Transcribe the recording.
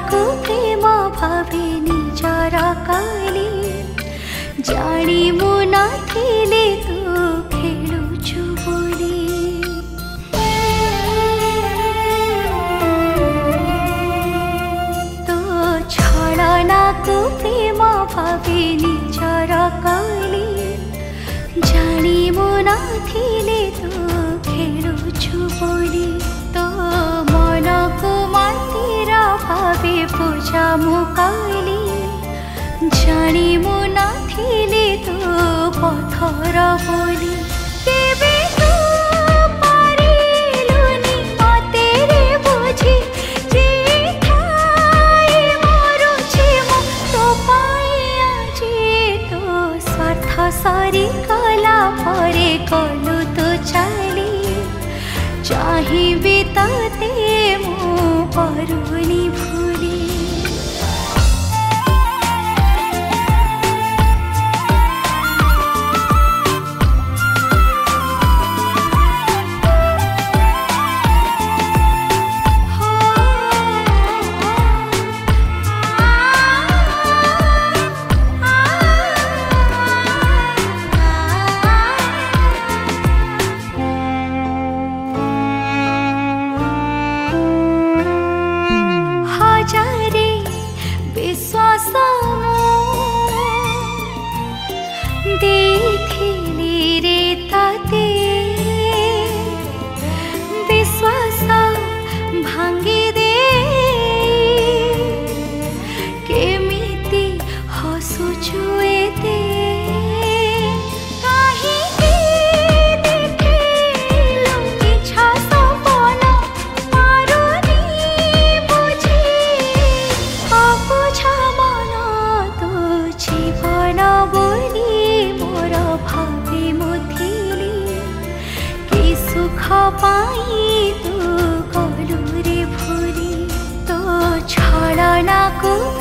को प्रेम भावे निजर कली जानी मु नथिले तू खेलुछु बोली तो छलना को प्रेम भावे निजर कली जानी मु नथिले तू खेलुछु बोली तो मन को मंदिर भावे पूजा मुकाली जानी मु नथिले तो पथर बोली केबे तू पारिलुनी मते रे बुझी जे ठाई मरुछि मु तो पाई आजी तो स्वार्थ सारी कला परे कलु तो चली चाहिबे तते मु परुनी भूली विश्वास देथिली रे ताते विश्वास भांगी दे केमिति हसुछु एते पाई तू कलु रे भूली तो छलना को